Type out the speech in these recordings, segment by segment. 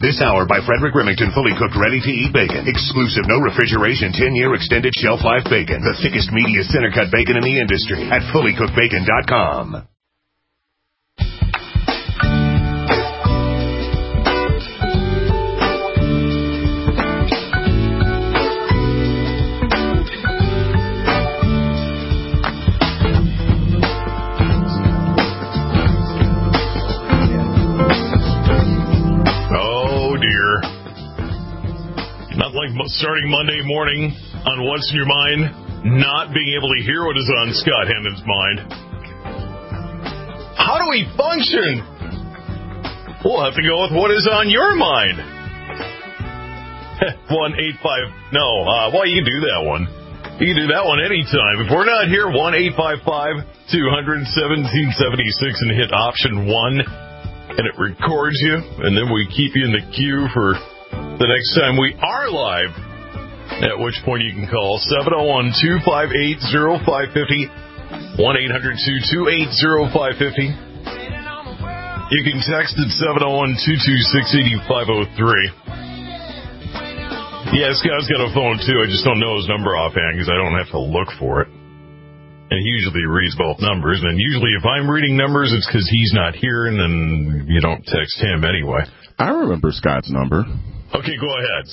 This hour by Frederick Remington, fully cooked, ready-to-eat bacon. Exclusive, no refrigeration, 10-year extended shelf life bacon. The thickest, meatiest center-cut bacon in the industry at fullycookedbacon.com. Starting Monday morning on What's in Your Mind, not being able to hear what is on Scott Hendon's mind. How do we function? We'll have to go with what is on your mind. 185. No, well, you can do that one. You can do that one anytime. If we're not here, 1-855-200-1776 and hit option 1, and it records you, and then we keep you in the queue for the next time we are live, at which point you can call 701-258-0550, 1-800-228-0550. You can text at 701-226-8503. Yeah, Scott's got a phone, too. I just don't know his number offhand because I don't have to look for it. And he usually reads both numbers. And usually if I'm reading numbers, it's because he's not here, and then you don't text him anyway. I remember Scott's number. Okay, go ahead.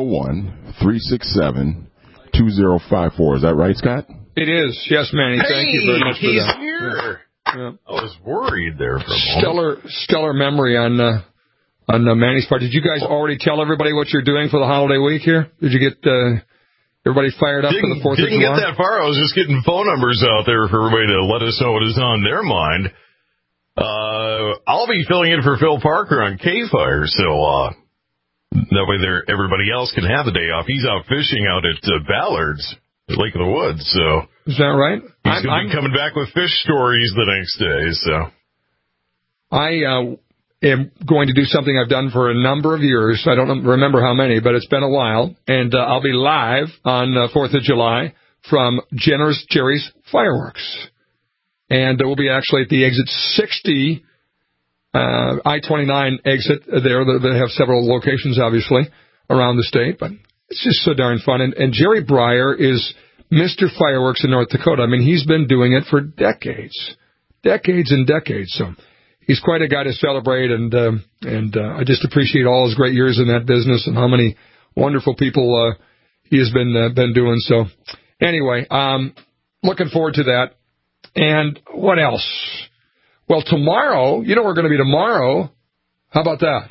701-367-2054. Is that right, Scott? It is. Yes, Manny. Thank you very much for that. He's here. Yeah. I was worried there for a moment. Stellar memory on Manny's part. Did you guys already tell everybody what you're doing for the holiday week here? Did you get everybody fired up for the 4th of July? Didn't get that far. I was just getting phone numbers out there for everybody to let us know what is on their mind. I'll be filling in for Phil Parker on K-Fire, so that way everybody else can have the day off. He's out fishing out at Ballard's, at Lake of the Woods. So is that right? He's going to be coming back with fish stories the next day. So I am going to do something I've done for a number of years. I don't remember how many, but it's been a while. And I'll be live on 4th of July from Generous Jerry's Fireworks. And we'll be actually at the exit 60 I-29 exit there. They have several locations, obviously, around the state, but it's just so darn fun. And Jerry Breyer is Mr. Fireworks in North Dakota. I mean, he's been doing it for decades and decades. So he's quite a guy to celebrate, and I just appreciate all his great years in that business and how many wonderful people he has been doing. So anyway, looking forward to that. And what else? Well, tomorrow, you know where we're going to be tomorrow. How about that?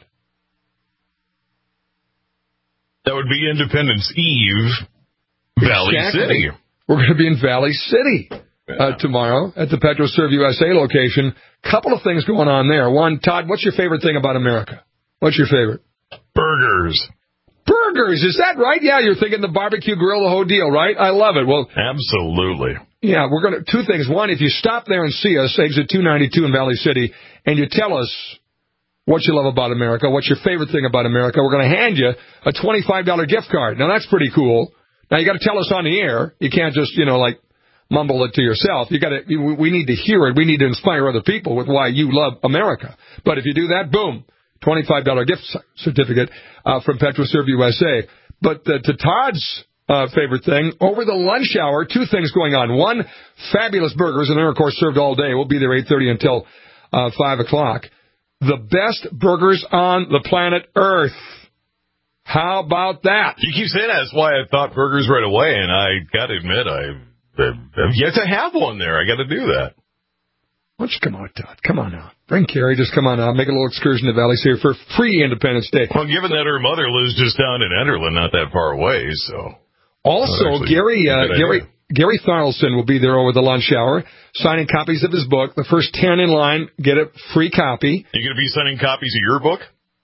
That would be Independence Eve, Valley City. We're going to be in Valley City tomorrow at the PetroServe USA location. Couple of things going on there. One, Todd, what's your favorite thing about America? What's your favorite? Burgers. Burgers, is that right? Yeah, you're thinking the barbecue grill, the whole deal, right? I love it. Well, absolutely. Yeah, we're going to, two things. One, if you stop there and see us, exit 292 in Valley City, and you tell us what you love about America, what's your favorite thing about America, we're going to hand you a $25 gift card. Now, that's pretty cool. Now, you got to tell us on the air. You can't just, mumble it to yourself. We need to hear it. We need to inspire other people with why you love America. But if you do that, boom, $25 gift certificate from PetroServe USA. But to Todd's favorite thing, over the lunch hour, two things going on. One, fabulous burgers, and they're, of course, served all day. We'll be there 8:30 until 5 o'clock. The best burgers on the planet Earth. How about that? You keep saying that. That's why I thought burgers right away, and I got to admit, I've yet to have one there. I got to do that. Why don't you come out, Todd? Come on out. Bring Carrie. Just come on out. Make a little excursion to Valley City for free Independence Day. Well, given that her mother lives just down in Enderlin, not that far away, so... Also, Gary Tharlson will be there over the lunch hour, signing copies of his book. The first 10 in line get a free copy. You going to be signing copies of your book?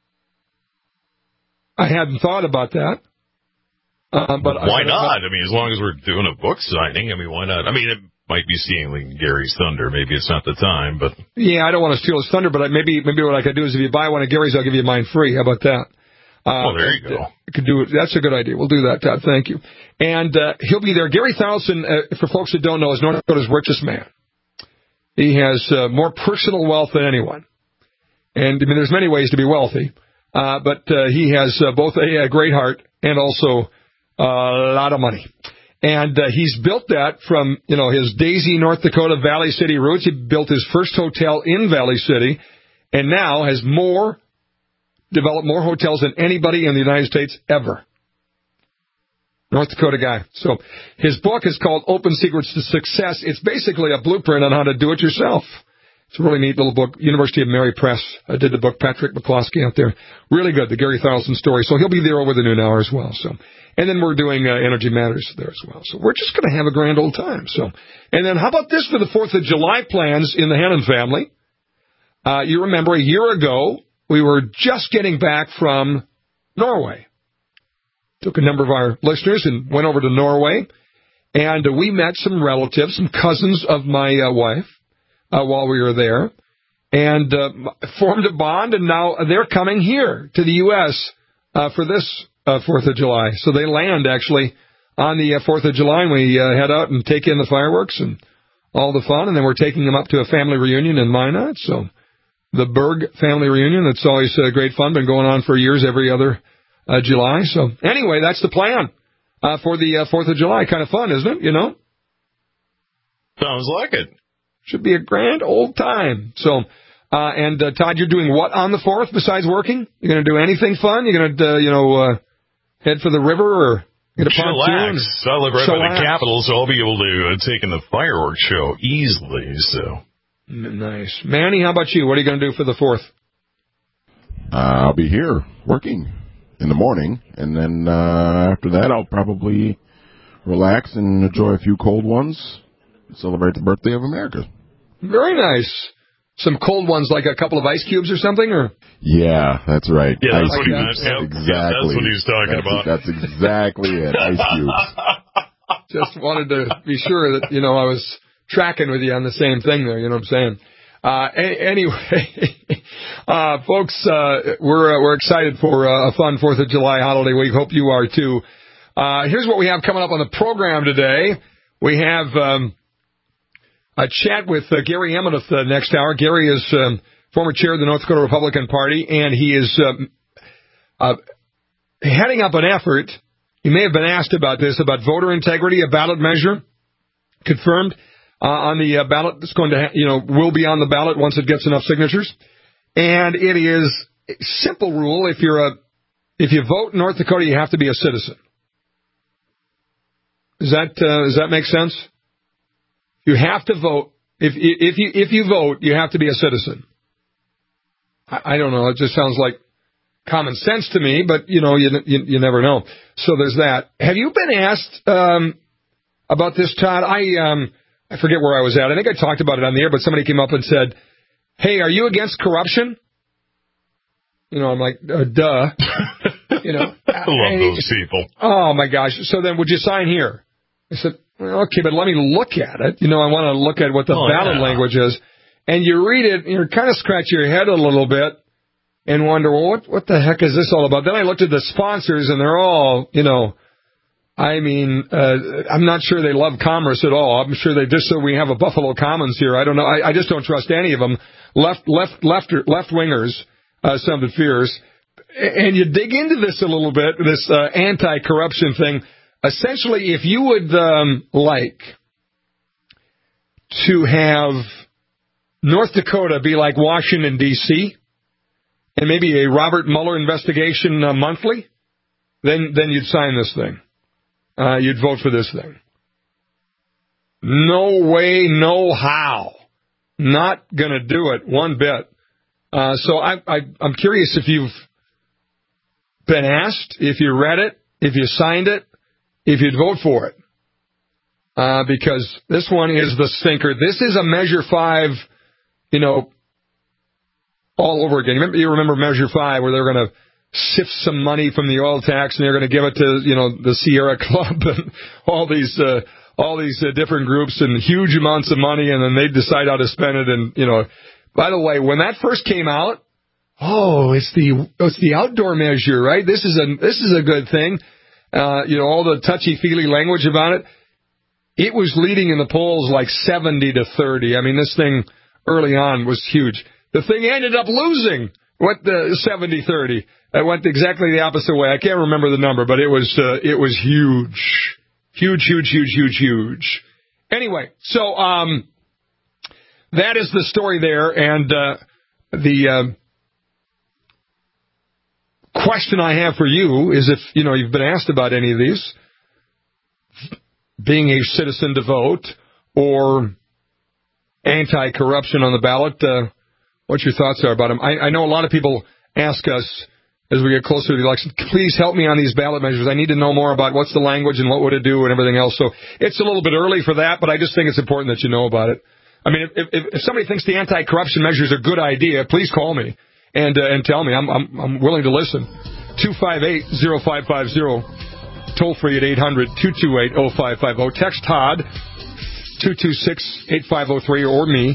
I hadn't thought about that. But why not? I mean, as long as we're doing a book signing, why not? It might be stealing Gary's thunder. Maybe it's not the time, but... Yeah, I don't want to steal his thunder, but maybe what I could do is if you buy one of Gary's, I'll give you mine free. How about that? There you go. Could do it. That's a good idea. We'll do that, Todd. Thank you. And he'll be there. Gary Tharlson, for folks that don't know, is North Dakota's richest man. He has more personal wealth than anyone. And, there's many ways to be wealthy. But he has both a great heart and also a lot of money. And he's built that from, his Daisy, North Dakota, Valley City roots. He built his first hotel in Valley City and now has developed more hotels than anybody in the United States ever. North Dakota guy. So his book is called Open Secrets to Success. It's basically a blueprint on how to do it yourself. It's a really neat little book. University of Mary Press did the book. Patrick McCloskey out there. Really good, the Gary Thorelson story. So he'll be there over the noon hour as well. So, and then we're doing Energy Matters there as well. So we're just going to have a grand old time. So, and then how about this for the 4th of July plans in the Hannon family? You remember a year ago, we were just getting back from Norway. Took a number of our listeners and went over to Norway, and we met some relatives, some cousins of my wife while we were there, and formed a bond, and now they're coming here to the U.S. For this 4th of July. So they land, actually, on the 4th of July, and we head out and take in the fireworks and all the fun, and then we're taking them up to a family reunion in Minot. So the Berg family reunion, it's always great fun, been going on for years, every other July. So anyway, that's the plan for the 4th of July. Kind of fun, isn't it? Sounds like it. Should be a grand old time. So, and Todd, you're doing what on the 4th besides working? You're going to do anything fun? You're going to, head for the river or get a pontoon? Chillax. I live right by the Capitol, so I'll be able to take in the fireworks show easily. So nice. Manny, how about you? What are you going to do for the 4th? I'll be here working in the morning, and then after that I'll probably relax and enjoy a few cold ones, celebrate the birthday of America. Very nice. Some cold ones, like a couple of ice cubes or something, or? Yeah, that's right. Yeah, ice that's cubes. Yep. Exactly. Yeah, that's what he's talking about. That's exactly it. Ice cubes. Just wanted to be sure that, I was tracking with you on the same thing there, you know what I'm saying? Anyway, folks, we're excited for a fun 4th of July holiday week. Hope you are too. Here's what we have coming up on the program today. We have a chat with Gary Emmett next hour. Gary is former chair of the North Dakota Republican Party, and he is heading up an effort. You may have been asked about this, about voter integrity, a ballot measure confirmed on the ballot. That's going to, will be on the ballot once it gets enough signatures. And it is a simple rule. If you vote in North Dakota, you have to be a citizen. Does that make sense? You have to vote. If you vote, you have to be a citizen. I don't know. It just sounds like common sense to me, but you never know. So there's that. Have you been asked about this, Todd? I forget where I was at. I think I talked about it on the air, but somebody came up and said, "Hey, are you against corruption?" I'm like, duh. I love those people. Oh my gosh. So then would you sign here? I said, well, okay, but let me look at it. I want to look at what the ballot language is. And you read it, and you kind of scratch your head a little bit and wonder, well, what the heck is this all about? Then I looked at the sponsors, and they're all, I'm not sure they love commerce at all. I'm sure they just so we have a Buffalo Commons here. I don't know. I just don't trust any of them. Left-wingers, some of the fears. And you dig into this a little bit, this anti-corruption thing. Essentially, if you would like to have North Dakota be like Washington, D.C., and maybe a Robert Mueller investigation monthly, then you'd sign this thing. You'd vote for this thing. No way, no how. Not going to do it one bit. So I'm curious if you've been asked, if you read it, if you signed it, if you'd vote for it. Because this one is the stinker. This is a Measure 5, all over again. You remember Measure 5 where they're going to sift some money from the oil tax and they're going to give it to, the Sierra Club and all these different groups and huge amounts of money, and then they decide how to spend it. And, by the way, when that first came out, it's the outdoor measure, right? This is a good thing. All the touchy-feely language about it. It was leading in the polls like 70-30. I mean, this thing early on was huge. The thing ended up losing What the 70-30? It went exactly the opposite way. I can't remember the number, but it was huge. Huge. Anyway, so that is the story there, and the question I have for you is if, you've been asked about any of these, being a citizen to vote or anti-corruption on the ballot, what your thoughts are about them. I know a lot of people ask us as we get closer to the election, please help me on these ballot measures. I need to know more about what's the language and what would it do and everything else. So it's a little bit early for that, but I just think it's important that you know about it. I mean, if somebody thinks the anti-corruption measure is a good idea, please call me and tell me. I'm willing to listen. 258-0550, toll free at 800-228-0550. Text Todd 226-8503 or me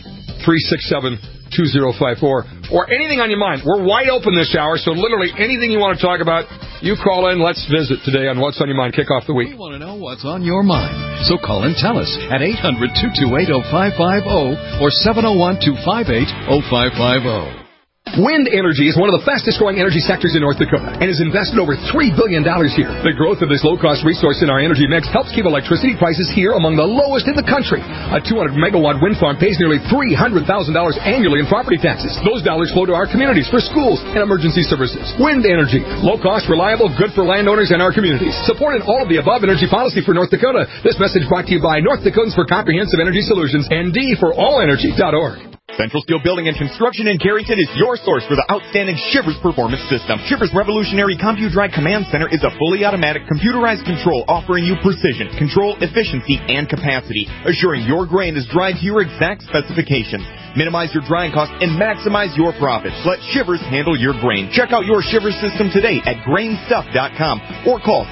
367-2054 or anything on your mind. We're wide open this hour, so literally anything you want to talk about, you call in. Let's visit today on What's on Your Mind. Kick off the week. We want to know what's on your mind, so call and tell us at 800-228-0550 or 701-258-0550. Wind energy is one of the fastest-growing energy sectors in North Dakota and has invested over $3 billion here. The growth of this low-cost resource in our energy mix helps keep electricity prices here among the lowest in the country. A 200-megawatt wind farm pays nearly $300,000 annually in property taxes. Those dollars flow to our communities for schools and emergency services. Wind energy, low-cost, reliable, good for landowners and our communities. Supporting all of the above energy policy for North Dakota. This message brought to you by North Dakotans for Comprehensive Energy Solutions and D4AllEnergy.org. Central Steel Building and Construction in Carrington is your source for the outstanding Shivers Performance System. Shivers Revolutionary CompuDrive Command Center is a fully automatic computerized control offering you precision, control, efficiency, and capacity, assuring your grain is dried to your exact specifications. Minimize your drying costs and maximize your profits. Let Shivers handle your grain. Check out your Shivers system today at grainstuff.com or call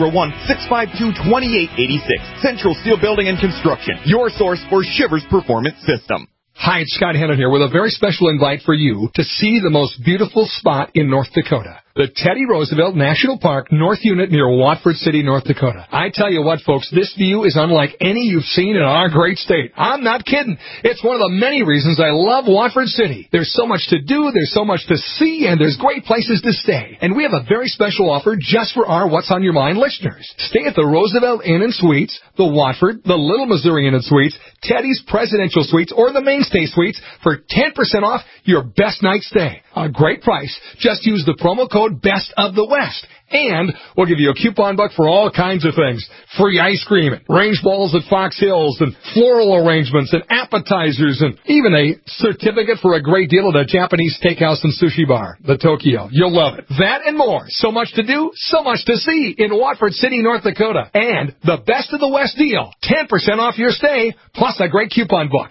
701-652-2886. Central Steel Building and Construction, your source for Shivers Performance System. Hi, it's Scott Hannon here with a very special invite for you to see the most beautiful spot in North Dakota. The Teddy Roosevelt National Park North Unit near Watford City, North Dakota. I tell you what, folks, this view is unlike any you've seen in our great state. I'm not kidding. It's one of the many reasons I love Watford City. There's so much to do, there's so much to see, and there's great places to stay. And we have a very special offer just for our What's on Your Mind listeners. Stay at the Roosevelt Inn and Suites, the Watford, the Little Missouri Inn and Suites, Teddy's Presidential Suites, or the Mainstay Suites for 10% off your best night stay. A great price. Just use the promo code Best of the West. And we'll give you a coupon buck for all kinds of things. Free ice cream, range balls at Fox Hills, and floral arrangements, and appetizers, and even a certificate for a great deal at a Japanese steakhouse and sushi bar, the Tokyo. You'll love it. That and more. So much to do, so much to see in Watford City, North Dakota. And the Best of the West deal. 10% off your stay, plus a great coupon book.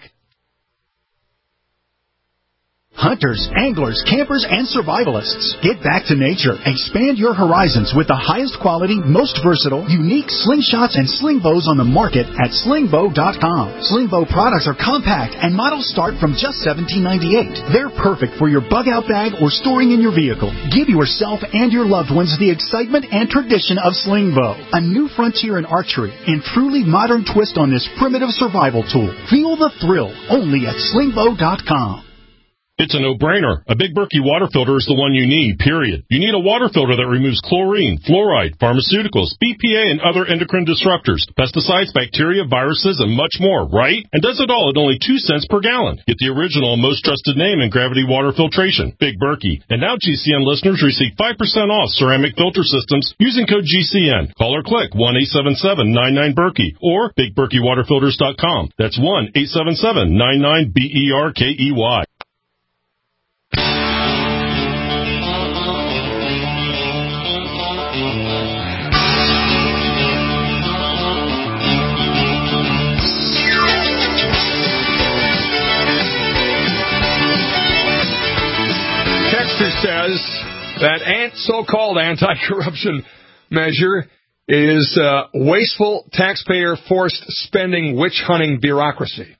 Hunters, anglers, campers, and survivalists. Get back to nature. Expand your horizons with the highest quality, most versatile, unique slingshots and sling bows on the market at slingbow.com. Slingbow products are compact and models start from just $17.98. They're perfect for your bug-out bag or storing in your vehicle. Give yourself and your loved ones the excitement and tradition of Slingbow, a new frontier in archery and truly modern twist on this primitive survival tool. Feel the thrill only at slingbow.com. It's a no-brainer. A Big Berkey water filter is the one you need, period. You need a water filter that removes chlorine, fluoride, pharmaceuticals, BPA, and other endocrine disruptors, pesticides, bacteria, viruses, and much more, right? And does it all at only 2 cents per gallon. Get the original and most trusted name in gravity water filtration, Big Berkey. And now GCN listeners receive 5% off ceramic filter systems using code GCN. Call or click 1-877-99-BERKEY or BigBerkeyWaterFilters.com. That's 1-877-99-BERKEY. Says that so-called anti-corruption measure is wasteful, taxpayer-forced spending, witch-hunting bureaucracy.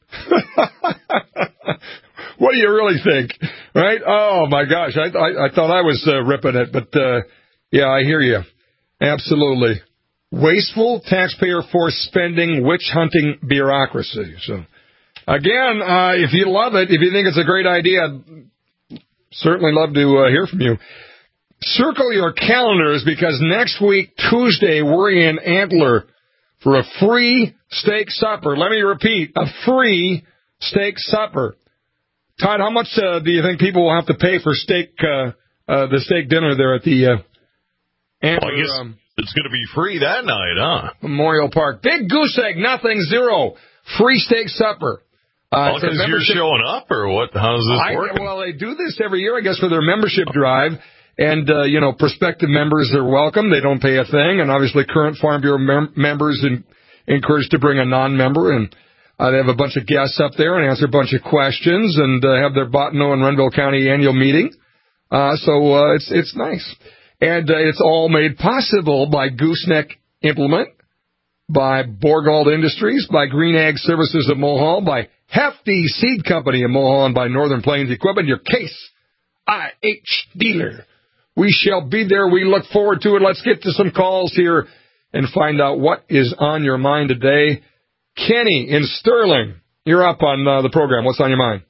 What do you really think? Right? Oh, my gosh. I thought I was ripping it, but, yeah, I hear you. Absolutely. Wasteful, taxpayer-forced spending, witch-hunting bureaucracy. So, again, if you love it, if you think it's a great idea, Certainly love to hear from you. Circle your calendars because next week, Tuesday, we're in Antler for a free steak supper. Let me repeat, a free steak supper. Todd, how much do you think people will have to pay for the steak dinner there at the Antler? Well, I guess it's going to be free that night, huh? Memorial Park. Big goose egg, nothing, zero. Free steak supper. Because you're showing up, or what? How does this work? Well, they do this every year, I guess, for their membership drive. And, prospective members are welcome. They don't pay a thing. And obviously current Farm Bureau members encouraged to bring a non-member. And they have a bunch of guests up there and answer a bunch of questions and have their Bottineau and Renville County annual meeting. So it's nice. And it's all made possible by Gooseneck Implement, by Borgald Industries, by Green Ag Services of Mulhall, by Hefty Seed Company of Mulhall, and by Northern Plains Equipment, your Case IH dealer. We shall be there. We look forward to it. Let's get to some calls here and find out what is on your mind today. Kenny in Sterling, you're up on the program. What's on your mind?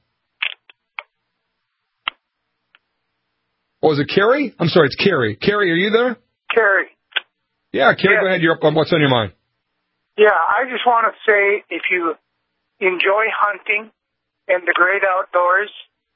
Oh, is it Carrie? I'm sorry, it's Carrie. Carrie, are you there? Carrie. Yeah, Carrie, go ahead. You're up on what's on your mind. Yeah, I just want to say if you enjoy hunting and the great outdoors,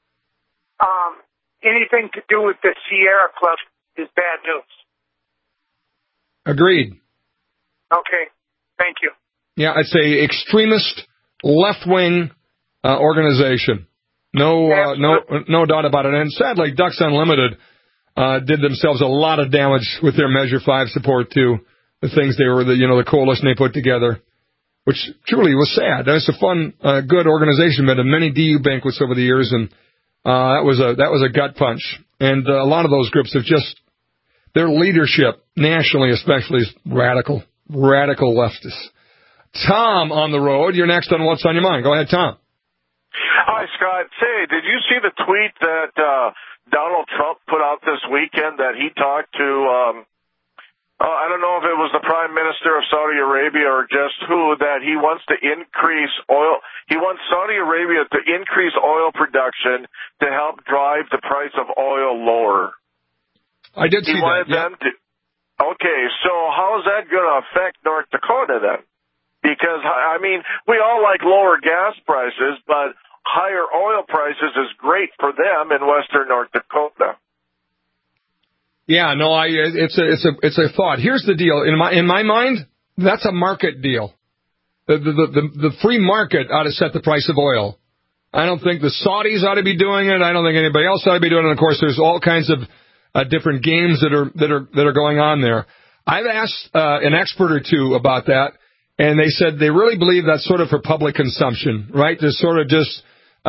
anything to do with the Sierra Club is bad news. Agreed. Okay, thank you. Yeah, I'd say extremist left-wing organization. No doubt about it. And sadly, Ducks Unlimited did themselves a lot of damage with their Measure 5 support too. The things the coalition they put together, which truly was sad. It's a fun, good organization. Been to many DU banquets over the years, and that was a gut punch. And a lot of those groups have just their leadership nationally, especially, is radical leftists. Tom on the road. You're next on What's on Your Mind. Go ahead, Tom. Hi, Scott. Say, did you see the tweet that Donald Trump put out this weekend that he talked to, I don't know if it was the Prime Minister of Saudi Arabia or just who, that he wants to increase oil. He wants Saudi Arabia to increase oil production to help drive the price of oil lower. I did see that. He wanted them to. Okay, so how is that going to affect North Dakota then? Because, I mean, we all like lower gas prices, but higher oil prices is great for them in western North Dakota. Yeah, no, it's a thought. Here's the deal. In my mind, that's a market deal. The free market ought to set the price of oil. I don't think the Saudis ought to be doing it. I don't think anybody else ought to be doing it. And of course, there's all kinds of different games that are going on there. I've asked an expert or two about that, and they said they really believe that's sort of for public consumption, right? To sort of just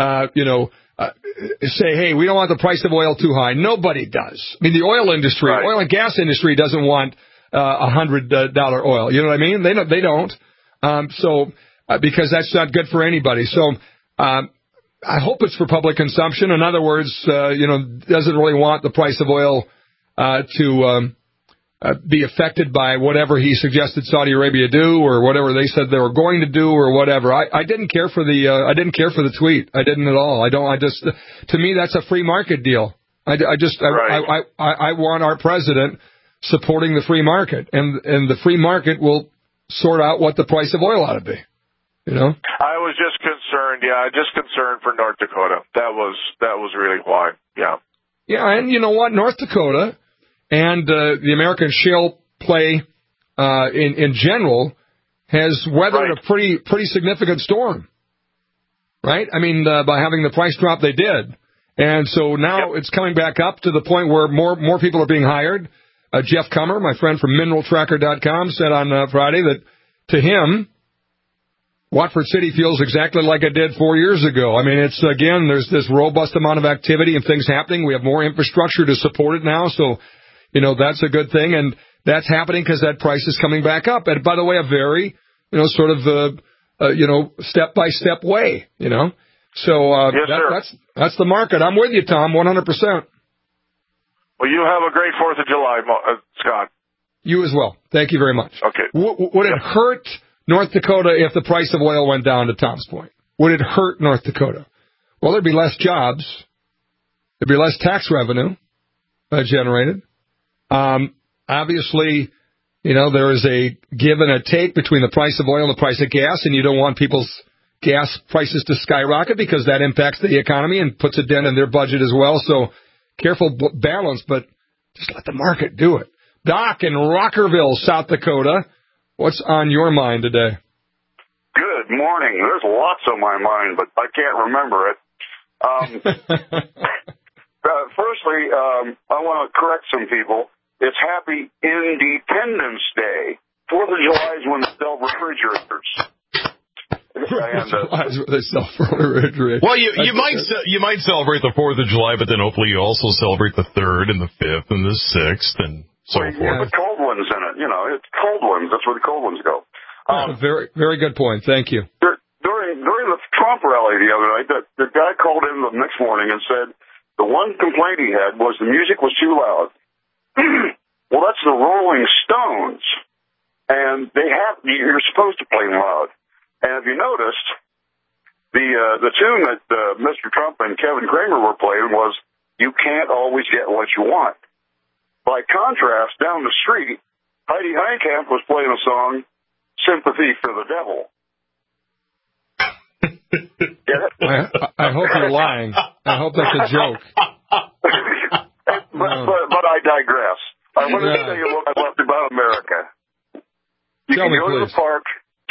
say, hey, we don't want the price of oil too high. Nobody does. I mean, the oil industry, right. Oil and gas industry doesn't want $100 oil. You know what I mean? They don't. Because that's not good for anybody. So, I hope it's for public consumption. In other words, doesn't really want the price of oil to be affected by whatever he suggested Saudi Arabia do or whatever they said they were going to do or whatever. I didn't care for the tweet. I didn't at all. To me, that's a free market deal. I want our president supporting the free market, and the free market will sort out what the price of oil ought to be. You know? I was just concerned. Yeah, just concerned for North Dakota. That was really why. Yeah. Yeah, and you know what? North Dakota and the American shale play in general has weathered a pretty significant storm, right? I mean, by having the price drop they did. And so now it's coming back up to the point where more people are being hired. Jeff Kummer, my friend from MineralTracker.com, said on Friday that to him, Watford City feels exactly like it did 4 years ago. I mean, there's this robust amount of activity and things happening. We have more infrastructure to support it now. So, that's a good thing. And that's happening because that price is coming back up. And by the way, a very, sort of, step-by-step way, So, yes, that's the market. I'm with you, Tom, 100%. Well, you have a great 4th of July, Scott. You as well. Thank you very much. Okay. Would it hurt North Dakota if the price of oil went down, to Tom's point? Would it hurt North Dakota? Well, there'd be less jobs. There'd be less tax revenue generated. Obviously, there is a give and a take between the price of oil and the price of gas, and you don't want people's gas prices to skyrocket because that impacts the economy and puts a dent in their budget as well. So careful balance, but just let the market do it. Doc in Rockerville, South Dakota, what's on your mind today? Good morning. There's lots on my mind, but I can't remember it. Firstly, I want to correct some people. It's Happy Independence Day. 4th of July is when they sell refrigerators. They sell refrigerators. Well, you might celebrate the 4th of July, but then hopefully you also celebrate the 3rd and the 5th and the 6th and so forth. Yeah, the cold ones in it. It's cold ones. That's where the cold ones go. Very, very good point. Thank you. During the Trump rally the other night, the guy called in the next morning and said the one complaint he had was the music was too loud. Well, that's the Rolling Stones, and you're supposed to play loud. And if you noticed, the tune that Mr. Trump and Kevin Kramer were playing was "You Can't Always Get What You Want." By contrast, down the street, Heidi Heitkamp was playing a song, "Sympathy for the Devil." Get it? I hope you're lying. I hope that's a joke. But I digress. I want to tell you what I loved about America. You can go to the park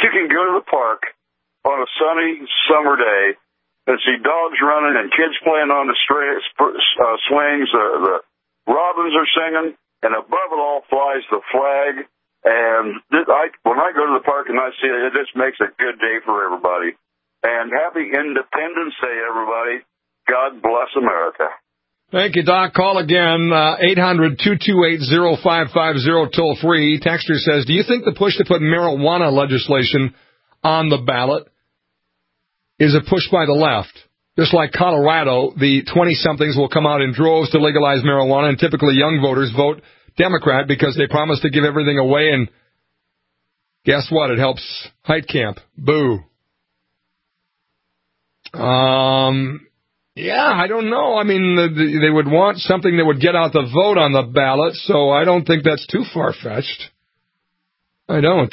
on a sunny summer day and see dogs running and kids playing on the swings. The robins are singing, and above it all flies the flag. And when I go to the park and I see it, it just makes a good day for everybody. And Happy Independence Day, everybody. God bless America. Thank you, Doc. Call again, 800-228-0550, toll free. Texter says, do you think the push to put marijuana legislation on the ballot is a push by the left? Just like Colorado, the 20-somethings will come out in droves to legalize marijuana, and typically young voters vote Democrat because they promise to give everything away, and guess what? It helps Heitkamp. Boo. Yeah, I don't know. I mean, they would want something that would get out the vote on the ballot, so I don't think that's too far-fetched. I don't.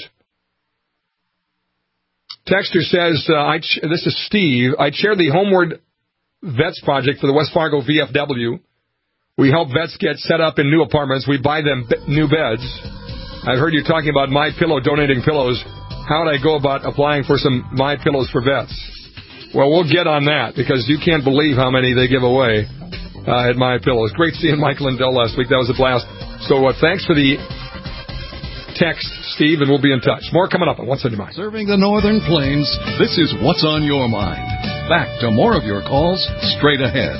Texter says, this is Steve, I chair the Homeward Vets Project for the West Fargo VFW. We help vets get set up in new apartments. We buy them new beds. I've heard you talking about MyPillow donating pillows. How would I go about applying for some MyPillows for vets? Well, we'll get on that, because you can't believe how many they give away at MyPillows. Great seeing Mike Lindell last week. That was a blast. So thanks for the text, Steve, and we'll be in touch. More coming up on What's on Your Mind. Serving the Northern Plains, this is What's on Your Mind. Back to more of your calls straight ahead.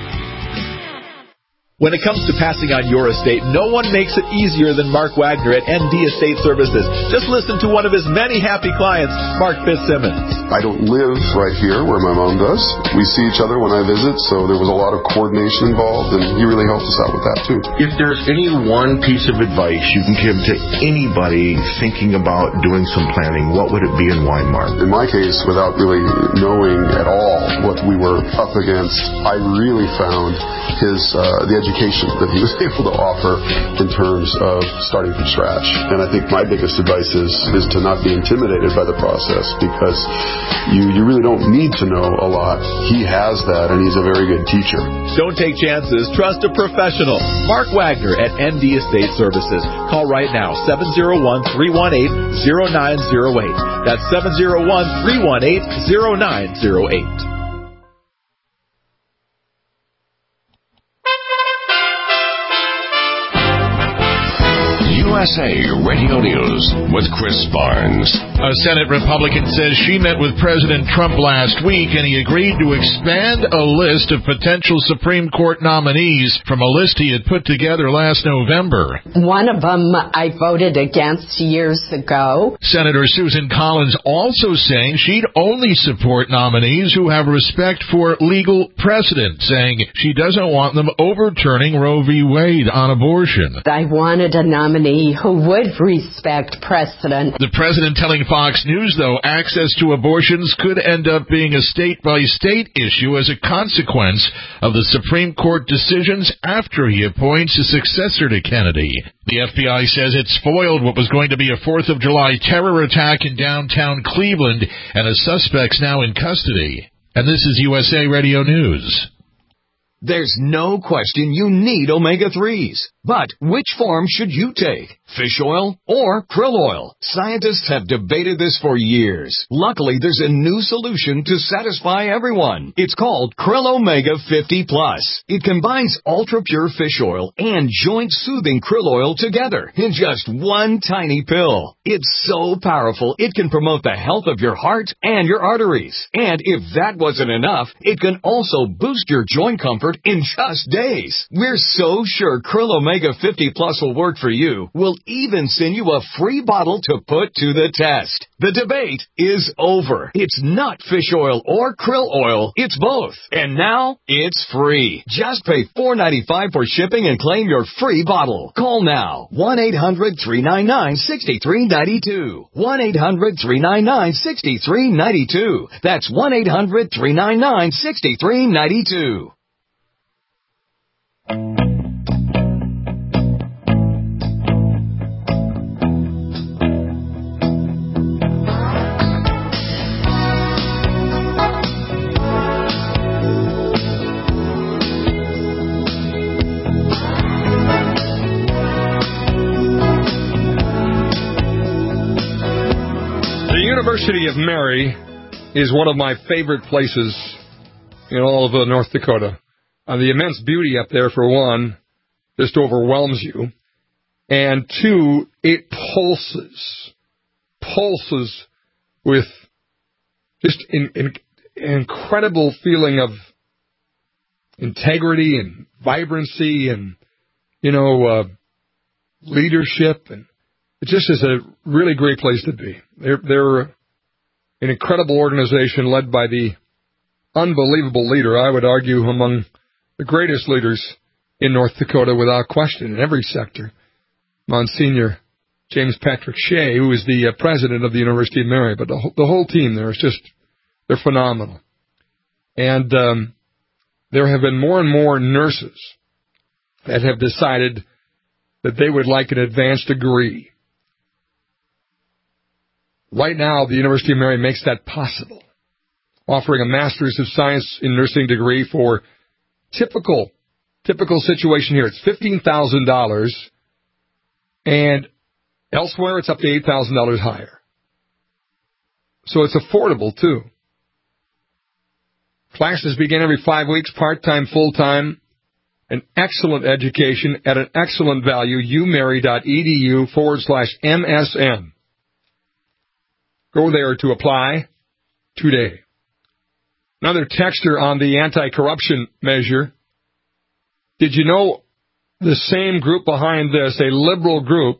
When it comes to passing on your estate, no one makes it easier than Mark Wagner at ND Estate Services. Just listen to one of his many happy clients, Mark Fitzsimmons. I don't live right here where my mom does. We see each other when I visit, so there was a lot of coordination involved, and he really helped us out with that, too. If there's any one piece of advice you can give to anybody thinking about doing some planning, what would it be and why, Mark? In my case, without really knowing at all what we were up against, I really found the education that he was able to offer in terms of starting from scratch. And I think my biggest advice is to not be intimidated by the process, because you really don't need to know a lot. He has that, and he's a very good teacher. Don't take chances. Trust a professional. Mark Wagner at ND Estate Services. Call right now, 701-318-0908. That's 701-318-0908. USA Radio News with Chris Barnes. A Senate Republican says she met with President Trump last week and he agreed to expand a list of potential Supreme Court nominees from a list he had put together last November. One of them I voted against years ago. Senator Susan Collins also saying she'd only support nominees who have respect for legal precedent, saying she doesn't want them overturning Roe v. Wade on abortion. I wanted a nominee party who would respect precedent. The president telling Fox News, though, access to abortions could end up being a state-by-state issue as a consequence of the Supreme Court decisions after he appoints a successor to Kennedy. The FBI says it's foiled what was going to be a 4th of July terror attack in downtown Cleveland, and a suspect's now in custody. And this is USA Radio News. There's no question you need omega-3s. But which form should you take? Fish oil or krill oil? Scientists have debated this for years. Luckily, there's a new solution to satisfy everyone. It's called Krill Omega 50 Plus. It combines ultra-pure fish oil and joint-soothing krill oil together in just one tiny pill. It's so powerful, it can promote the health of your heart and your arteries. And if that wasn't enough, it can also boost your joint comfort in just days. We're so sure Krill Omega 50 Plus will work for you. We'll even send you a free bottle to put to the test. The debate is over. It's not fish oil or krill oil. It's both. And now it's free. Just pay $4.95 for shipping and claim your free bottle. Call now. 1-800-399-6392. 1-800-399-6392. That's 1-800-399-6392. The University of Mary is one of my favorite places in all of North Dakota. The immense beauty up there, for one, just overwhelms you. And two, it pulses with just an incredible feeling of integrity and vibrancy and, leadership. And it just is a really great place to be. They're an incredible organization led by the unbelievable leader, I would argue, among the greatest leaders in North Dakota without question in every sector, Monsignor James Patrick Shea, who is the president of the University of Mary. But the whole team there is they're phenomenal. And there have been more and more nurses that have decided that they would like an advanced degree. Right now, the University of Mary makes that possible, offering a Master's of Science in Nursing degree for typical situation here. It's $15,000, and elsewhere it's up to $8,000 higher. So it's affordable, too. Classes begin every 5 weeks, part-time, full-time. An excellent education at an excellent value, umary.edu/MSN. Go there to apply today. Another texter on the anti-corruption measure. Did you know the same group behind this, a liberal group,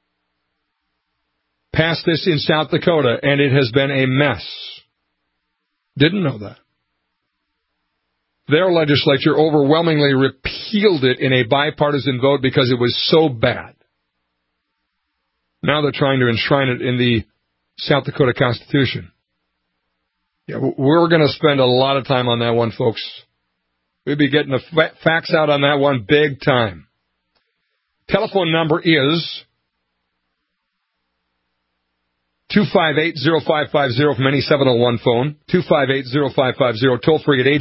passed this in South Dakota, and it has been a mess? Didn't know that. Their legislature overwhelmingly repealed it in a bipartisan vote because it was so bad. Now they're trying to enshrine it in the South Dakota Constitution. Yeah, we're going to spend a lot of time on that one, folks. We'll be getting the facts out on that one big time. Telephone number is 258-0550 from any 701 phone. 258-0550. Toll free at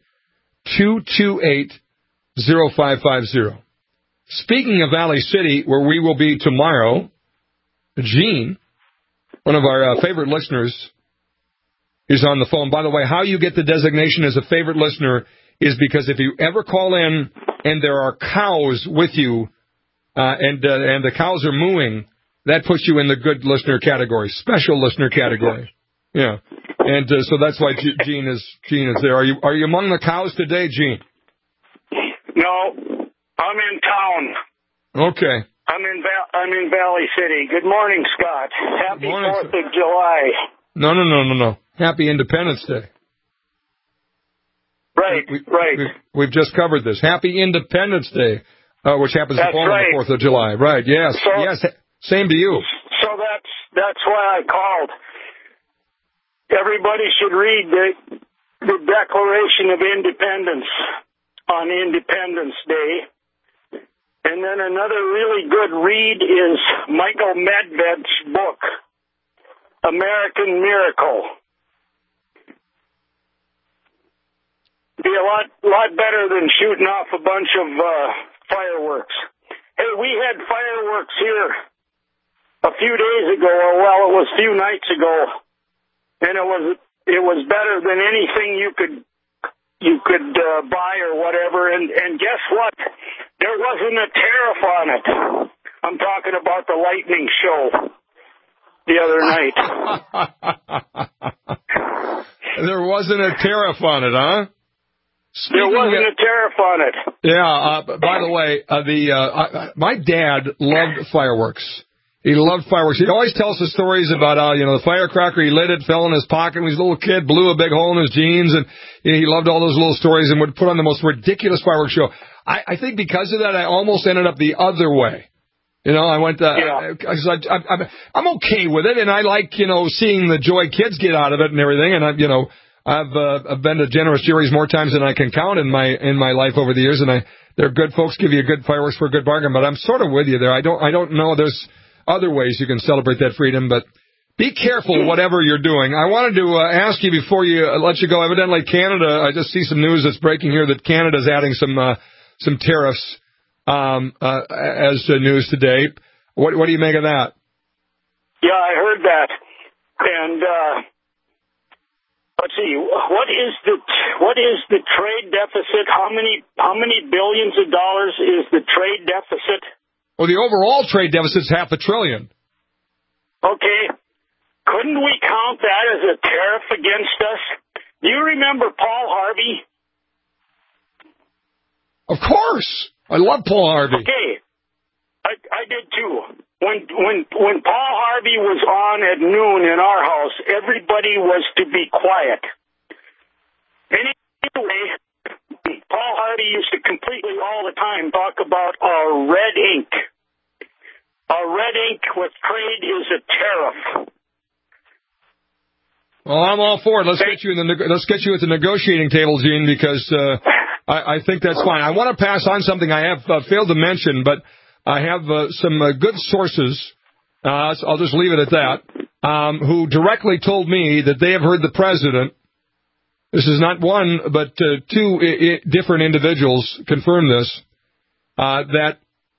800-228-0550. Speaking of Valley City, where we will be tomorrow, Gene, one of our favorite listeners, is on the phone. By the way, how you get the designation as a favorite listener is because if you ever call in and there are cows with you, and the cows are mooing, that puts you in the good listener category, special listener category. Yeah, and so that's why Gene is there. Are you among the cows today, Gene? No, I'm in town. Okay. I'm in Valley City. Good morning, Scott. Happy 4th of July. No. Happy Independence Day. Right. We've just covered this. Happy Independence Day, which happens to fall on the 4th of July. Right, yes. So, yes. Same to you. So that's why I called. Everybody should read the Declaration of Independence on Independence Day. And then another really good read is Michael Medved's book, American Miracle. Be a lot better than shooting off a bunch of fireworks. Hey, we had fireworks here a few days ago, or well, it was a few nights ago, and it was better than anything you could buy or whatever. And guess what? There wasn't a tariff on it. I'm talking about the lightning show the other night. There wasn't a tariff on it, huh? There wasn't a tariff on it. Yeah. By the way, my dad loved fireworks. He loved fireworks. He'd always tell us the stories about how, the firecracker, he lit it, fell in his pocket when he was a little kid, blew a big hole in his jeans, and he loved all those little stories and would put on the most ridiculous fireworks show. I think because of that, I almost ended up the other way. I went, I'm okay with it, and I like, seeing the joy kids get out of it and everything, and I've been to Generous Jerry's more times than I can count in my life over the years, and they're good folks, give you good fireworks for a good bargain, but I'm sort of with you there. I don't know. There's other ways you can celebrate that freedom, but be careful whatever you're doing. I wanted to ask you before you let you go. Evidently, Canada. I just see some news that's breaking here that Canada's adding some tariffs as news today. What do you make of that? Yeah, I heard that. And let's see, what is the trade deficit? How many billions of dollars is the trade deficit? Well, the overall trade deficit's $500 billion. Okay. Couldn't we count that as a tariff against us? Do you remember Paul Harvey? Of course. I love Paul Harvey. Okay. I did too. When Paul Harvey was on at noon in our house, everybody was to be quiet. Anyway, Paul Harvey used to completely all the time talk about red ink. Red ink with trade is a tariff. Well, I'm all for it. Let's get you at the negotiating table, Gene, because I think that's fine. I want to pass on something I have failed to mention, but I have some good sources. I'll just leave it at that. Who directly told me that they have heard the president. This is not one, but two different individuals confirm this. That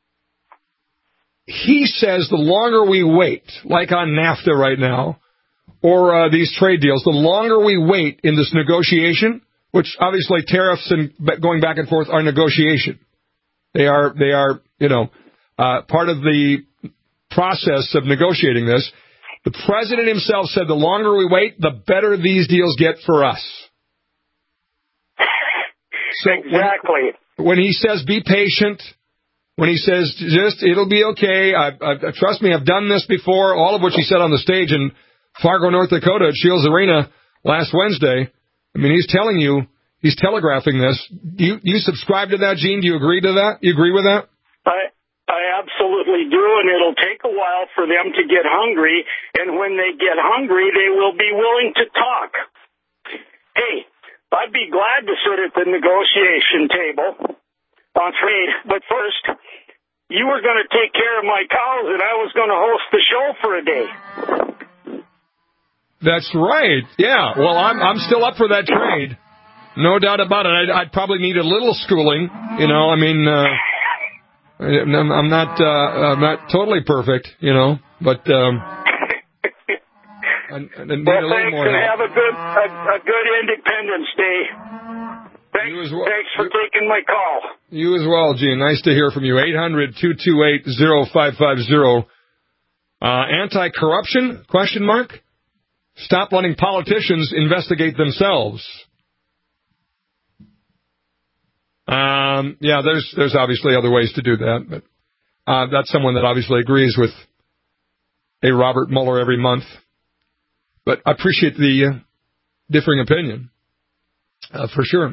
he says the longer we wait, like on NAFTA right now, or these trade deals, the longer we wait in this negotiation, which obviously tariffs and going back and forth are negotiation. They are part of the process of negotiating this. The president himself said the longer we wait, the better these deals get for us. So exactly. When he says be patient, when he says just it'll be okay, trust me, I've done this before, all of which he said on the stage in Fargo, North Dakota at Shields Arena last Wednesday. I mean, he's telling you, he's telegraphing this. Do you subscribe to that, Gene? Do you agree to that? You agree with that? I absolutely do, and it'll take a while for them to get hungry, and when they get hungry, they will be willing to talk. Hey, I'd be glad to sit at the negotiation table on trade, but first, you were going to take care of my cows, and I was going to host the show for a day. That's right. Yeah. Well, I'm still up for that trade. No doubt about it. I'd probably need a little schooling. I mean, I'm not totally perfect, but I need a little more help. Have a good Independence Day. Thanks for taking my call. You as well, Gene. Nice to hear from you. 800-228-0550. Anti-corruption? ? Stop letting politicians investigate themselves. Yeah, there's obviously other ways to do that, but that's someone that obviously agrees with a Robert Mueller every month. But I appreciate the differing opinion, for sure.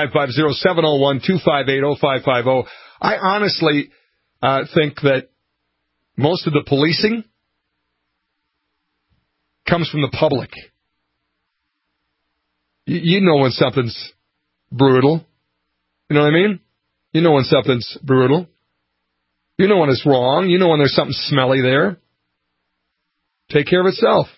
800-228-0550, 701-258-0550. I honestly think that most of the policing comes from the public. You know when something's brutal. You know what I mean? You know when something's brutal. You know when it's wrong. You know when there's something smelly there. Take care of itself.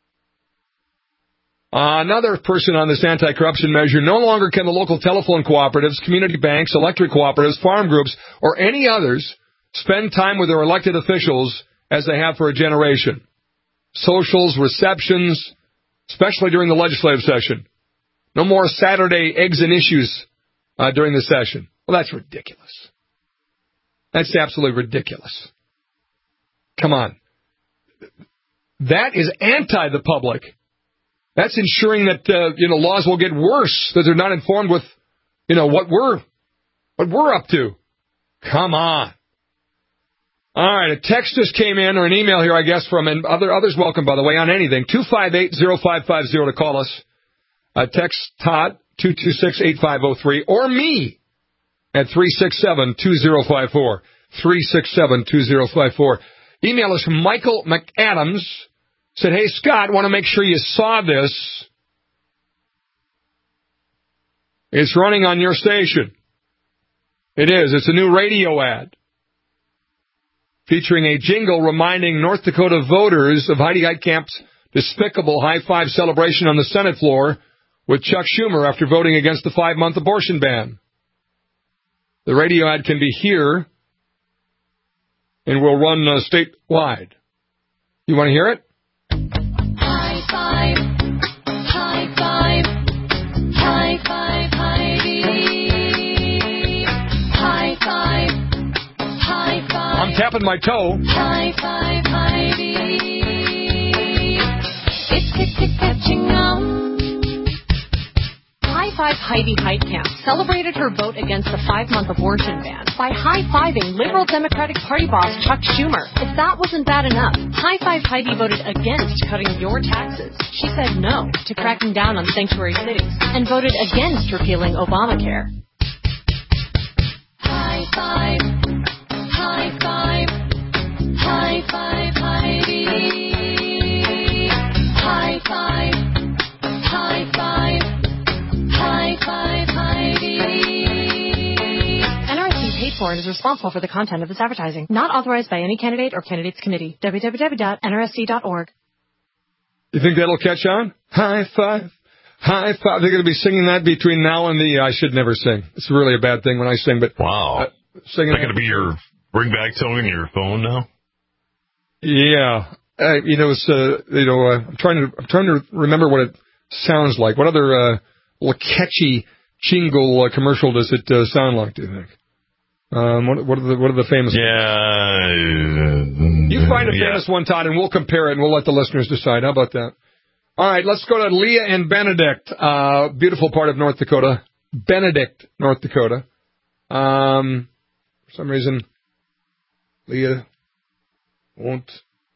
Another person on this anti-corruption measure: no longer can the local telephone cooperatives, community banks, electric cooperatives, farm groups, or any others spend time with their elected officials as they have for a generation. Socials, receptions, especially during the legislative session. No more Saturday eggs and issues during the session. Well, that's ridiculous. That's absolutely ridiculous. Come on. That is anti the public. That's ensuring that laws will get worse, that they're not informed with what we're up to. Come on. All right, a text just came in, or an email here, I guess, from others. Welcome, by the way, on anything. 258-0550 to call us. Text Todd 226-8503 or me at 367-2054. 367-2054. Email us from Michael McAdams. Said, hey, Scott, want to make sure you saw this. It's running on your station. It is. It's a new radio ad featuring a jingle reminding North Dakota voters of Heidi Heitkamp's despicable high-five celebration on the Senate floor with Chuck Schumer after voting against the 5-month abortion ban. The radio ad can be here and will run statewide. You want to hear it? High five, high five, high five, Heidi. High five, high five. I'm tapping my toe. High five, Heidi. It's catching on. High Five Heidi Heitkamp celebrated her vote against the 5-month abortion ban by high-fiving liberal Democratic Party boss Chuck Schumer. If that wasn't bad enough, High Five Heidi voted against cutting your taxes. She said no to cracking down on sanctuary cities and voted against repealing Obamacare. High five, high five, high five, Heidi. High five, high five, high five, Heidi. NRSC paid for and is responsible for the content of this advertising. Not authorized by any candidate or candidates committee. www.nrsc.org. You think that'll catch on? High five, high five. They're going to be singing that between now and I should never sing. It's really a bad thing when I sing, but wow, singing. Is that going to be your ringback tone in your phone now? Yeah, I'm trying to remember what it sounds like. What other little catchy jingle commercial does it sound like? Do you think? What are the famous? Yeah, you find a famous one, Todd, and we'll compare it, and we'll let the listeners decide. How about that? All right, let's go to Leah and Benedict, beautiful part of North Dakota, Benedict, North Dakota. For some reason, Leah won't.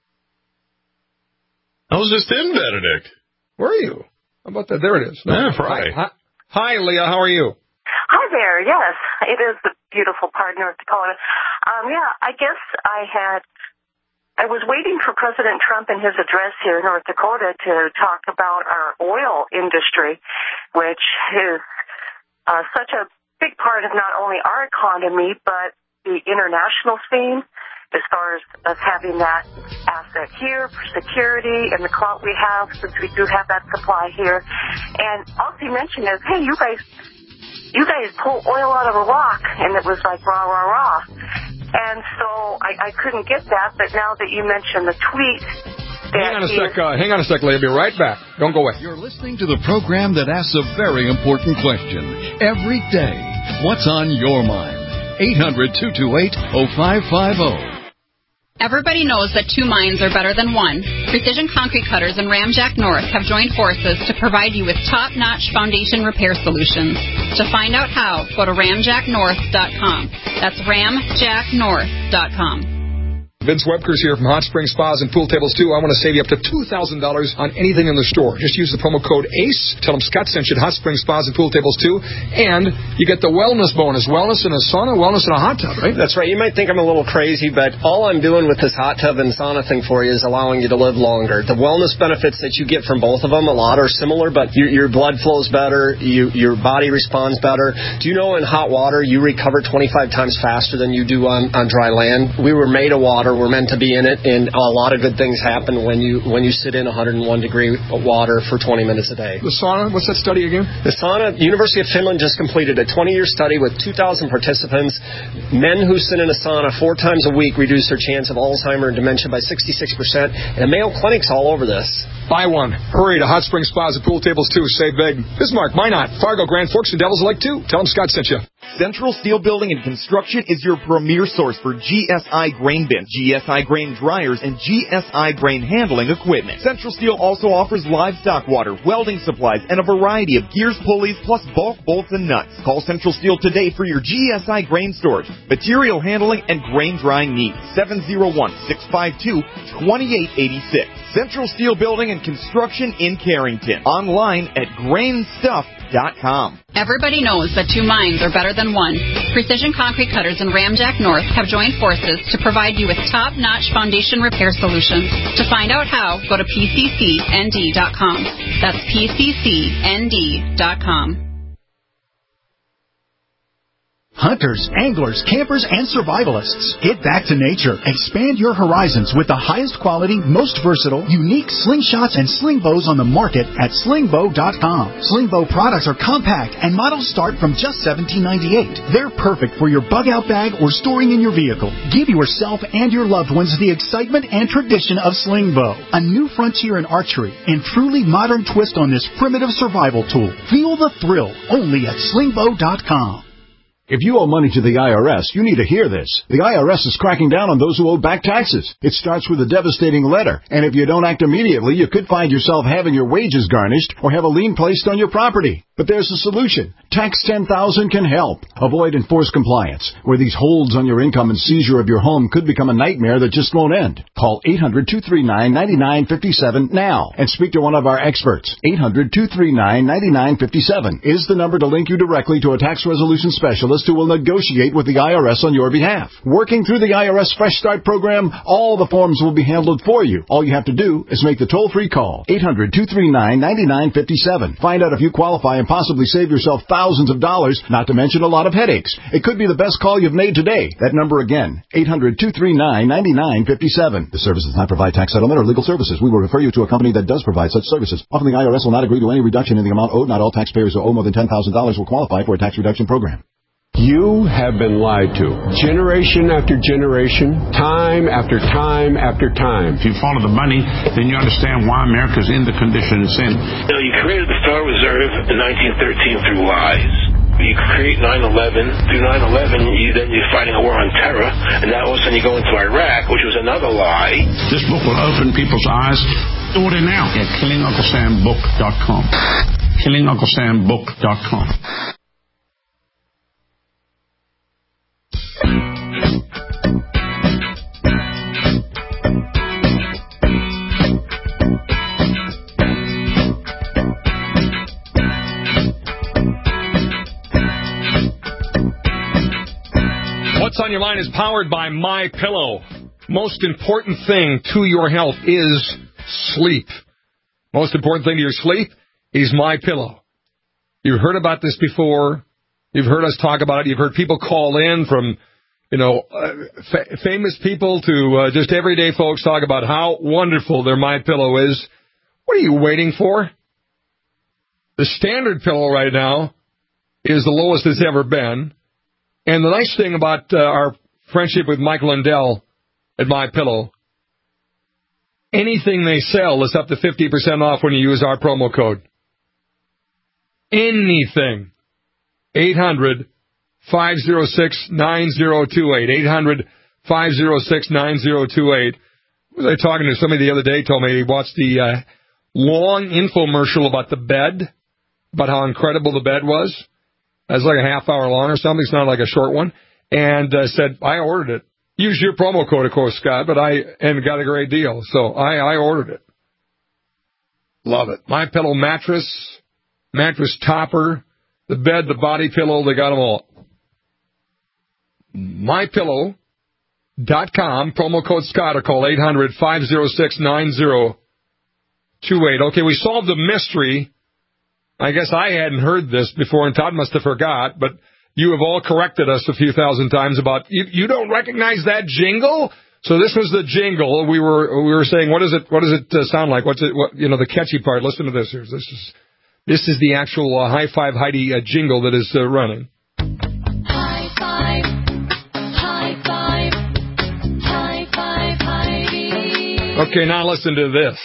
I was just in Benedict. Were you? How about that? There it is. No, right. Hi, Leah. How are you? Hi there. Yes, it is the beautiful part of North Dakota. I guess I was waiting for President Trump in his address here in North Dakota to talk about our oil industry, which is such a big part of not only our economy, but the international scene, as far as us having that asset here for security and the clout we have, since we do have that supply here. And all he mentioned is, hey, you guys pull oil out of a rock, and it was like rah, rah, rah. And so I couldn't get that, but now that you mentioned the tweet... Hang on a sec, Leah. I'll be right back. Don't go away. You're listening to the program that asks a very important question every day. What's on your mind? 800-228-0550. Everybody knows that two minds are better than one. Precision Concrete Cutters and Ramjack North have joined forces to provide you with top-notch foundation repair solutions. To find out how, go to ramjacknorth.com. That's ramjacknorth.com. Vince Webker's here from Hot Spring Spas and Pool Tables 2. I want to save you up to $2,000 on anything in the store. Just use the promo code ACE. Tell them Scott sent you at Hot Spring Spas and Pool Tables 2. And you get the wellness bonus. Wellness in a sauna, wellness in a hot tub, right? That's right. You might think I'm a little crazy, but all I'm doing with this hot tub and sauna thing for you is allowing you to live longer. The wellness benefits that you get from both of them, a lot are similar, but your blood flows better, your body responds better. Do you know in hot water you recover 25 times faster than you do on dry land? We were made of water. We're meant to be in it, and a lot of good things happen when you sit in 101-degree water for 20 minutes a day. The sauna, what's that study again? The sauna, University of Finland just completed a 20-year study with 2,000 participants. Men who sit in a sauna 4 times a week reduce their chance of Alzheimer's and dementia by 66%, and Mayo Clinic's all over this. Buy one. Hurry to Hot Spring Spas and Pool Tables 2. Save big. Bismarck, Minot, Fargo, Grand Forks, and Devils Lake 2. Tell them Scott sent you. Central Steel Building and Construction is your premier source for GSI grain bins, GSI grain dryers, and GSI grain handling equipment. Central Steel also offers livestock water, welding supplies, and a variety of gears, pulleys, plus bulk bolts and nuts. Call Central Steel today for your GSI grain storage, material handling, and grain drying needs. 701-652-2886. Central Steel Building and Construction in Carrington. Online at grainstuff.com. Everybody knows that 2 minds are better than 1. Precision Concrete Cutters and Ramjack North have joined forces to provide you with top-notch foundation repair solutions. To find out how, go to pccnd.com. That's pccnd.com. Hunters, anglers, campers, and survivalists. Get back to nature. Expand your horizons with the highest quality, most versatile, unique slingshots and sling bows on the market at slingbow.com. Slingbow products are compact and models start from just $17.98. They're perfect for your bug-out bag or storing in your vehicle. Give yourself and your loved ones the excitement and tradition of Slingbow, a new frontier in archery and truly modern twist on this primitive survival tool. Feel the thrill only at slingbow.com. If you owe money to the IRS, you need to hear this. The IRS is cracking down on those who owe back taxes. It starts with a devastating letter, and if you don't act immediately, you could find yourself having your wages garnished or have a lien placed on your property. But there's a solution. Tax 10,000 can help. Avoid enforced compliance, where these holds on your income and seizure of your home could become a nightmare that just won't end. Call 800-239-9957 now and speak to one of our experts. 800-239-9957 is the number to link you directly to a tax resolution specialist who will negotiate with the IRS on your behalf. Working through the IRS Fresh Start program, all the forms will be handled for you. All you have to do is make the toll-free call. 800-239-9957. Find out if you qualify and possibly save yourself thousands of dollars, not to mention a lot of headaches. It could be the best call you've made today. That number again, 800-239-9957. This service does not provide tax settlement or legal services. We will refer you to a company that does provide such services. Often the IRS will not agree to any reduction in the amount owed. Not all taxpayers who owe more than $10,000 will qualify for a tax reduction program. You have been lied to. Generation after generation, time after time after time. If you follow the money, then you understand why America's in the condition it's in. You know, you created the Federal Reserve in 1913 through lies. You create 9/11. Through 9/11, you're fighting a war on terror, and now all of a sudden you go into Iraq, which was another lie. This book will open people's eyes. Order now at KillingUncleSamBook.com. KillingUncleSamBook.com. What's on Your Mind is powered by MyPillow. Most important thing to your health is sleep. Most important thing to your sleep is MyPillow. You've heard about this before. You've heard us talk about it. You've heard people call in from, famous people to just everyday folks talk about how wonderful their MyPillow is. What are you waiting for? The standard pillow right now is the lowest it's ever been. And the nice thing about our friendship with Mike Lindell at MyPillow, anything they sell is up to 50% off when you use our promo code. Anything. 800-506-9028. 800-506-9028. Was I talking to somebody the other day, told me he watched the long infomercial about the bed, about how incredible the bed was. It was like a half hour long or something. It's not like a short one. And said, I ordered it. used your promo code, of course, Scott, but and got a great deal. So I ordered it. Love it. My Pillow mattress topper, the bed, the body pillow, they got them all. MyPillow.com, promo code Scott, or call 800-506-9028. Okay, we solved the mystery. I guess I hadn't heard this before, and Todd must have forgot, but you have all corrected us a few thousand times about, you don't recognize that jingle? So this was the jingle. We were saying, what does it sound like? What's it, the catchy part? Listen to this here. This is the actual High Five Heidi jingle that is running. High five, high five, high five Heidi. Okay, now listen to this.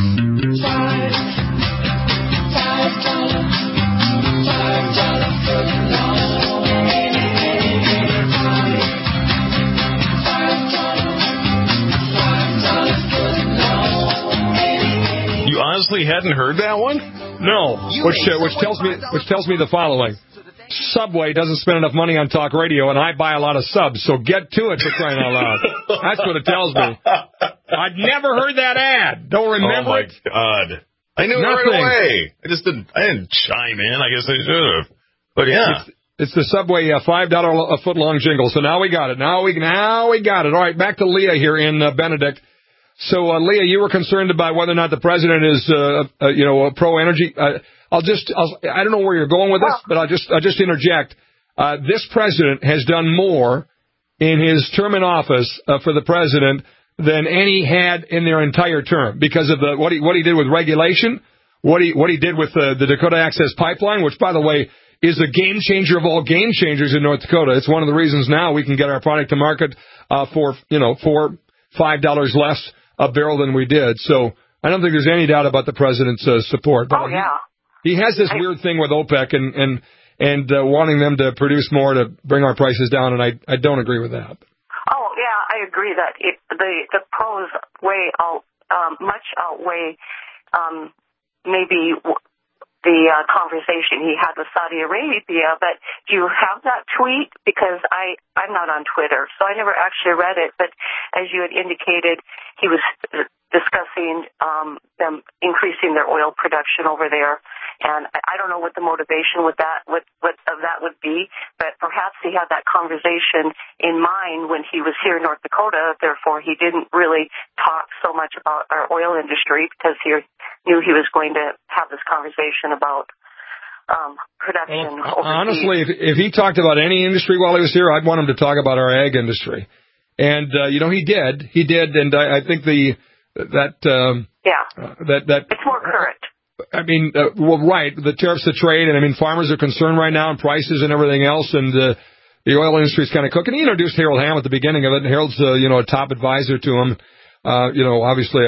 You honestly hadn't heard that one? No, which tells me the following. Subway doesn't spend enough money on talk radio, and I buy a lot of subs, so get to it, for crying out loud. That's what it tells me. I'd never heard that ad. Don't remember it. Oh, my God. I knew it right away. I didn't chime in. I guess I should have. But, yeah. It's the Subway $5 a foot long jingle, so now we got it. Now we got it. All right, back to Leah here in Benedict. So, Leah, you were concerned about whether or not the president is, pro-energy. I don't know where you're going with this, but I'll just interject. This president has done more in his term in office for the president than any had in their entire term because of what he did with regulation, what he did with the Dakota Access Pipeline, which, by the way, is a game changer of all game changers in North Dakota. It's one of the reasons now we can get our product to market for $5 less a barrel than we did. So I don't think there's any doubt about the president's support. But he has this weird thing with OPEC and wanting them to produce more to bring our prices down, and I don't agree with that. Oh yeah, I agree that the pros much outweigh maybe the conversation he had with Saudi Arabia. But do you have that tweet? Because I'm not on Twitter, so I never actually read it. But as you had indicated, he was discussing them increasing their oil production over there. And I don't know what the motivation with that, what of that would be, but perhaps he had that conversation in mind when he was here in North Dakota. Therefore, he didn't really talk so much about our oil industry because he knew he was going to have this conversation about production. Honestly, if he talked about any industry while he was here, I'd want him to talk about our ag industry. And he did, and I think that it's more current. I mean, right, the tariffs to trade, and I mean, farmers are concerned right now, and prices and everything else, and the oil industry is kind of cooking. He introduced Harold Hamm at the beginning of it, and Harold's, a top advisor to him, obviously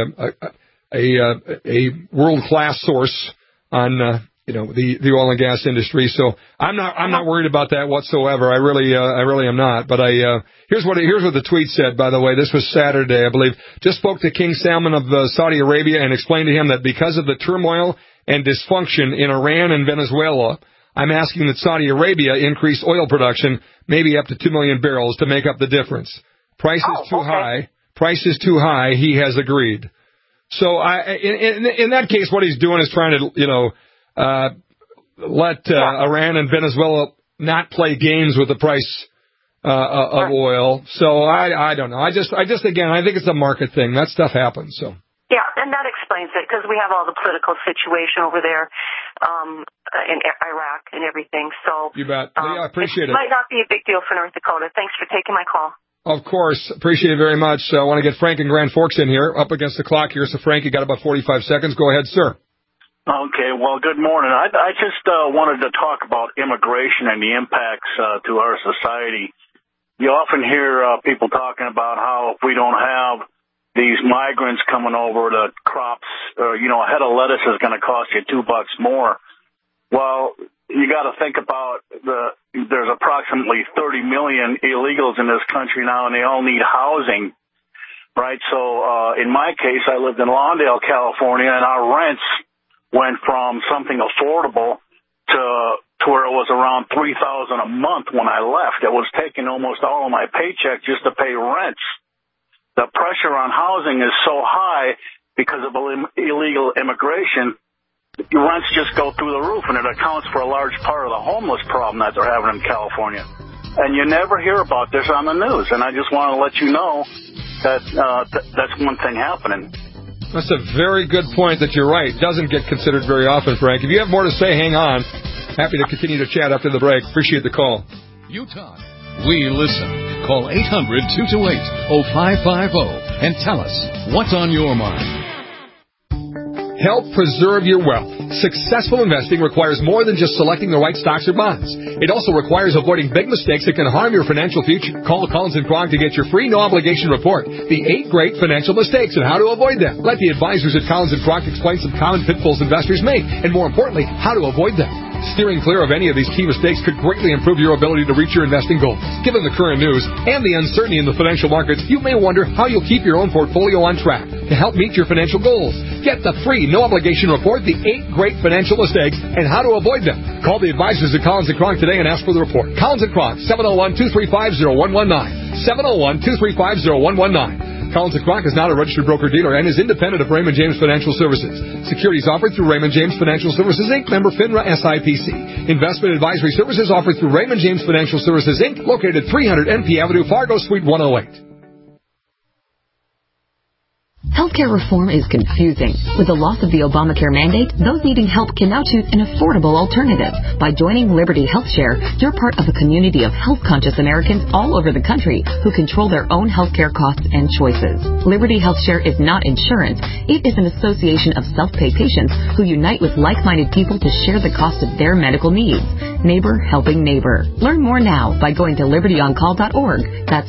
a world-class source on, the oil and gas industry. So I'm not worried about that whatsoever. I really am not. But here's what the tweet said, by the way. This was Saturday, I believe. Just spoke to King Salman of Saudi Arabia and explained to him that because of the turmoil and dysfunction in Iran and Venezuela, I'm asking that Saudi Arabia increase oil production, maybe up to 2 million barrels, to make up the difference. Price is too high. Price is too high. He has agreed. So in that case, what he's doing is trying to, let Iran and Venezuela not play games with the price of oil. So I don't know. I just again, I think it's a market thing. That stuff happens. So. Yeah, and that explains it because we have all the political situation over there in Iraq and everything. So you bet. I appreciate it. It might not be a big deal for North Dakota. Thanks for taking my call. Of course. Appreciate it very much. I want to get Frank in Grand Forks in here, up against the clock here. So, Frank, you got about 45 seconds. Go ahead, sir. Okay, well, good morning. I just wanted to talk about immigration and the impacts to our society. You often hear people talking about how if we don't have these migrants coming over, the crops, a head of lettuce is going to cost you $2 more. Well, you got to think about there's approximately 30 million illegals in this country now, and they all need housing, right? So in my case, I lived in Lawndale, California, and our rents went from something affordable to to where it was around $3,000 a month when I left. It was taking almost all of my paycheck just to pay rents. The pressure on housing is so high because of illegal immigration. Rents just go through the roof, and it accounts for a large part of the homeless problem that they're having in California. And you never hear about this on the news, and I just want to let you know that that's one thing happening. That's a very good point that you're right. It doesn't get considered very often, Frank. If you have more to say, hang on. Happy to continue to chat after the break. Appreciate the call. You talk. We listen. Call 800-228-0550 and tell us what's on your mind. Help preserve your wealth. Successful investing requires more than just selecting the right stocks or bonds. It also requires avoiding big mistakes that can harm your financial future. Call Collins & Kronk to get your free no-obligation report, The 8 Great Financial Mistakes and How to Avoid Them. Let the advisors at Collins & Kronk explain some common pitfalls investors make, and more importantly, how to avoid them. Steering clear of any of these key mistakes could greatly improve your ability to reach your investing goals. Given the current news and the uncertainty in the financial markets, you may wonder how you'll keep your own portfolio on track to help meet your financial goals. Get the free no-obligation report, The 8 Great Financial Mistakes and How to Avoid Them. Call the advisors at Collins & Kronk today and ask for the report. Collins & Kronk, 701-235-0119. 701-235-0119. Collins & Kronk is not a registered broker-dealer and is independent of Raymond James Financial Services. Securities offered through Raymond James Financial Services, Inc., member FINRA SIPC. Investment advisory services offered through Raymond James Financial Services, Inc., located at 300 NP Avenue, Fargo, Suite 108. Healthcare reform is confusing. With the loss of the Obamacare mandate, those needing help can now choose an affordable alternative. By joining Liberty HealthShare, you're part of a community of health-conscious Americans all over the country who control their own healthcare costs and choices. Liberty HealthShare is not insurance. It is an association of self-pay patients who unite with like-minded people to share the cost of their medical needs. Neighbor helping neighbor. Learn more now by going to libertyoncall.org. That's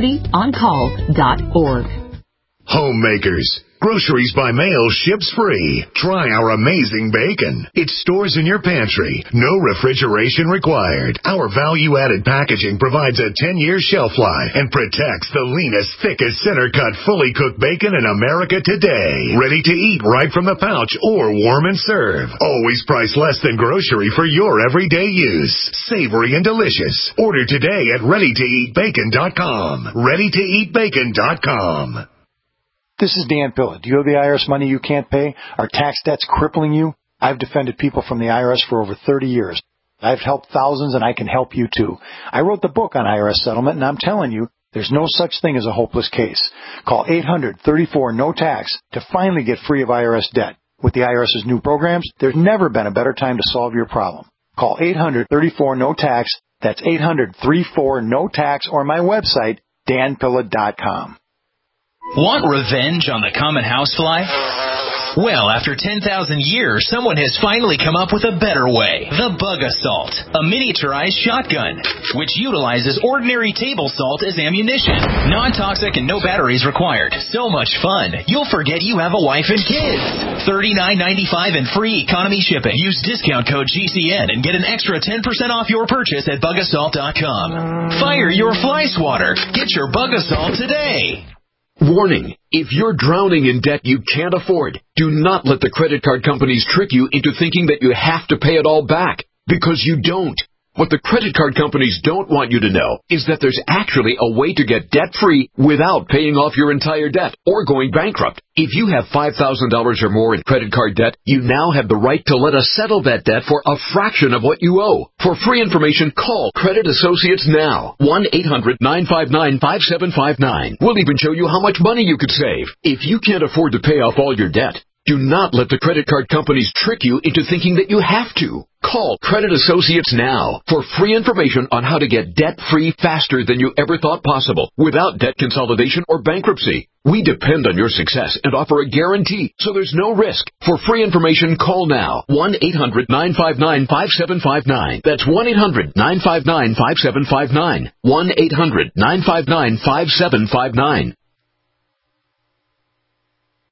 libertyoncall.org. Homemakers. Groceries by mail ships free. Try our amazing bacon. It stores in your pantry. No refrigeration required. Our value-added packaging provides a 10-year shelf life and protects the leanest, thickest, center-cut, fully cooked bacon in America today. Ready to eat right from the pouch or warm and serve. Always priced less than grocery for your everyday use. Savory and delicious. Order today at ReadyToEatBacon.com. ReadyToEatBacon.com. This is Dan Pilla. Do you owe the IRS money you can't pay? Are tax debts crippling you? I've defended people from the IRS for over 30 years. I've helped thousands, and I can help you too. I wrote the book on IRS settlement, and I'm telling you, there's no such thing as a hopeless case. Call 800-34-NO-TAX to finally get free of IRS debt. With the IRS's new programs, there's never been a better time to solve your problem. Call 800-34-NO-TAX. That's 800-34-NO-TAX, or my website, danpilla.com. Want revenge on the common housefly? Well, after 10,000 years, someone has finally come up with a better way. The Bug Assault, a miniaturized shotgun, which utilizes ordinary table salt as ammunition. Non-toxic and no batteries required. So much fun, you'll forget you have a wife and kids. $39.95 and free economy shipping. Use discount code GCN and get an extra 10% off your purchase at bugassault.com. Fire your fly swatter. Get your Bug Assault today. Warning, if you're drowning in debt you can't afford, do not let the credit card companies trick you into thinking that you have to pay it all back, because you don't. What the credit card companies don't want you to know is that there's actually a way to get debt-free without paying off your entire debt or going bankrupt. If you have $5,000 or more in credit card debt, you now have the right to let us settle that debt for a fraction of what you owe. For free information, call Credit Associates now. 1-800-959-5759. We'll even show you how much money you could save. If you can't afford to pay off all your debt, do not let the credit card companies trick you into thinking that you have to. Call Credit Associates now for free information on how to get debt-free faster than you ever thought possible without debt consolidation or bankruptcy. We depend on your success and offer a guarantee, so there's no risk. For free information, call now. 1-800-959-5759. That's 1-800-959-5759. 1-800-959-5759.